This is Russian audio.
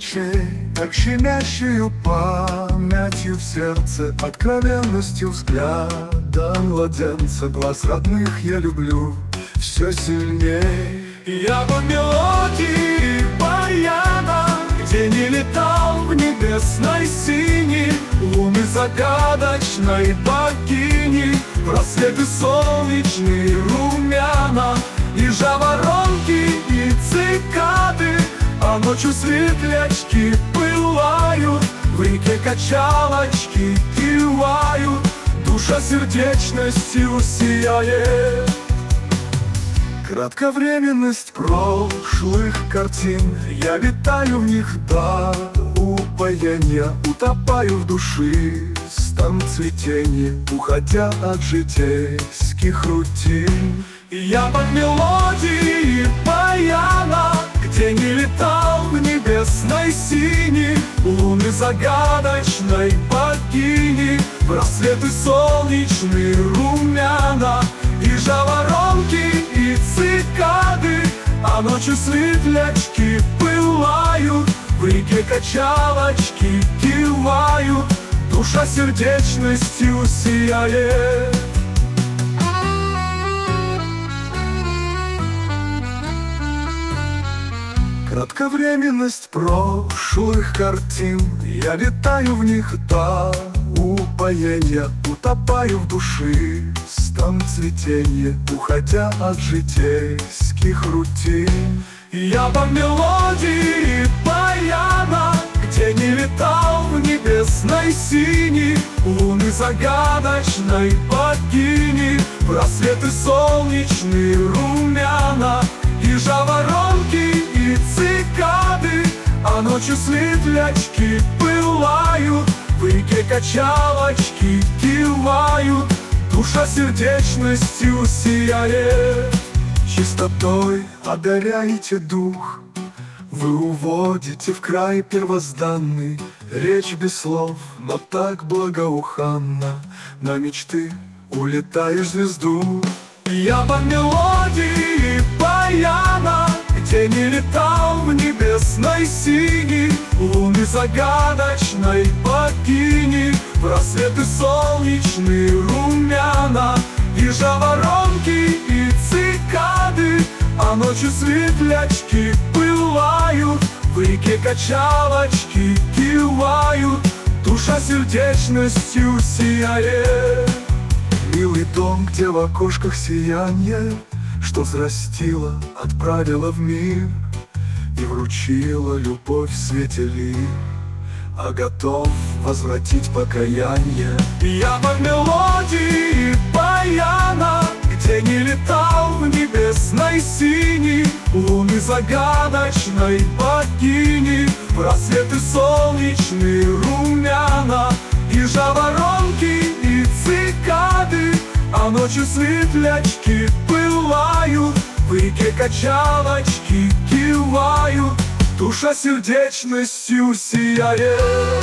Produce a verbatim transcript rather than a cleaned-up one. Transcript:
ночей, как щемящую памятью в сердце, откровенностью взгляда младенца. Глаз родных я люблю все сильней. Я по мелодии баяна, где не летал в небесной синей, луны загадочной богини, просветы солнечные румяна, и жаворонки, и цикады, а ночью светлячки пылают, в реке качалочки кивают, душа сердечностью сияет. Кратковременность прошлых картин, я витаю в них до упоения, утопаю в душистом цветении, уходя от житейских рутин. И я под мелодии баяна, где не летал в небесной синей, луны загадочной богини, просветы солнечные румяна, и жаворонки, и цикады, а ночью светлячки пылают, в реке качалочки кивают, душа сердечностью сияет. Кратковременность прошлых картин, я витаю в них до упоения, утопаю в душистом цветении, уходя от житейских рутин. И я по мелодии баяна, где не летал в небесной синей, луны загадочной богини, просветы солнечные румяна, и жаворонки, и цикады, а ночью светлячки пылают, в реке качалочки кивают, душа сердечностью сияет. Чистотой одаряете дух, вы уводите в край первозданный, речь без слов, но так благоуханно, на мечты улетаешь звезду. Я по мелодии баяна, где не летал в небесной синей, луны загадочной богини, просветы солнечные румяна, и жаворонки, и цикады, а ночью светлячки пылают, в реке качалочки кивают, душа сердечностью сияет. Милый дом, где в окошках сиянье, что взрастила, отправила в мир и вручила любовь в свете лир, а готов возвратить покаяние. Я по мелодии баяна, где не летал в небесной синей, луны загадочной богини, просветы солнечные румяна, и жаворонки, и цикады, а ночью светлячки пылают, в реке качалочки кивают, душа сердечностью сияет.